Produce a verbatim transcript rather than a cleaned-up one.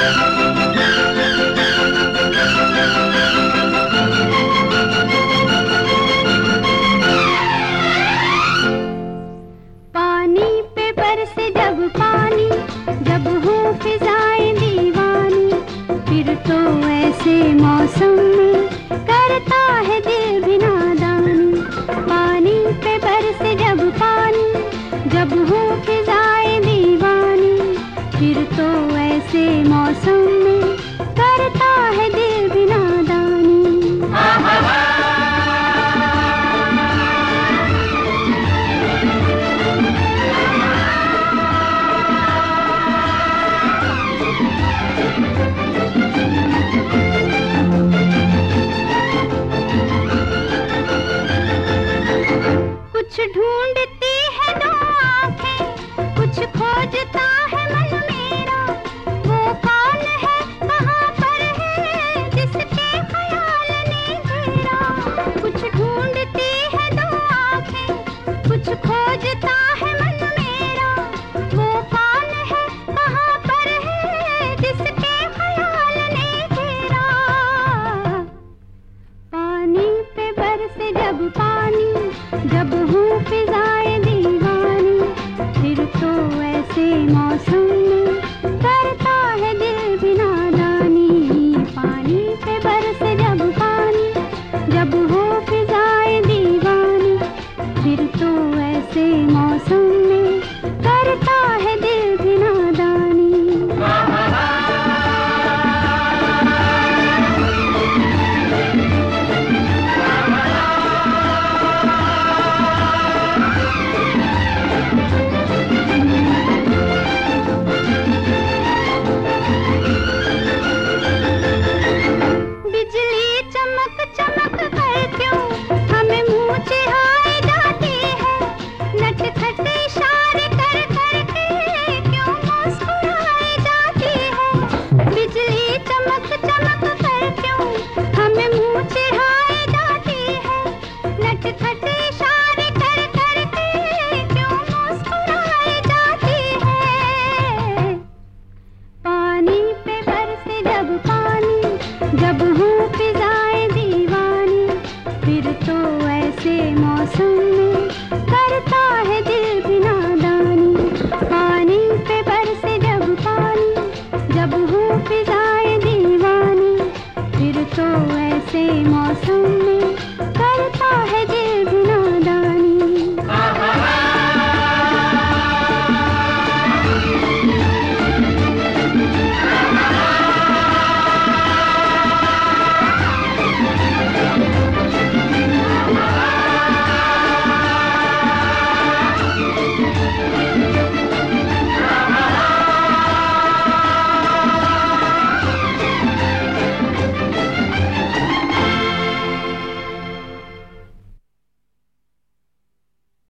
पानी पे बरसे जब पानी, जब हो फिजाएं दीवानी, फिर तो ऐसे मौसम में करता है दिल भी नादानी। पानी पे बरसे जब पानी, जब हो फिजाएं दीवानी, फिर तो ऐसे मौसम में करता है दिल भी नादानी। कुछ ढूंढती है दो आंखें, कुछ खोजता है मन मेरा, वो कौन है कहाँ पर है जिसके ख्याल ने घेरा। कुछ ढूंढती है दो आंखें, कुछ खोजता है मन मेरा, वो कौन है कहाँ पर है जिसके ख्याल ने घेरा। पानी पे बरसे जब पानी, जब हूँ फिजाएं दीवानी, फिर तो ऐसे मौसम में करता है दिल भी नादानी। पानी पे बरसे जब पानी, जब हो फिजाएं दीवानी, फिर तो ऐसे मौसम